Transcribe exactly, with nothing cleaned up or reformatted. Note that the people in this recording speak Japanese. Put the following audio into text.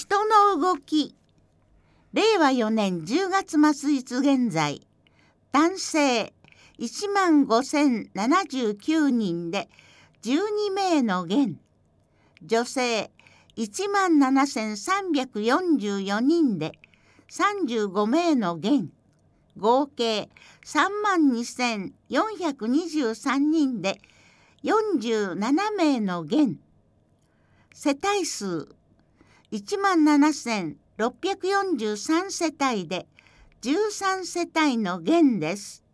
人の動き。れいわよねんじゅうがつ末日現在、男性いちまんごせんななじゅうきゅうにんでじゅうにめいの減、女性いちまんななせんさんびゃくよんじゅうよにんでさんじゅうごめいの減、合計さんまんにせんよんひゃくにじゅうさんにんでよんじゅうななめいの減、世帯数いちまんななせんろっぴゃくよんじゅうさんせたいでじゅうさんせたいの減です。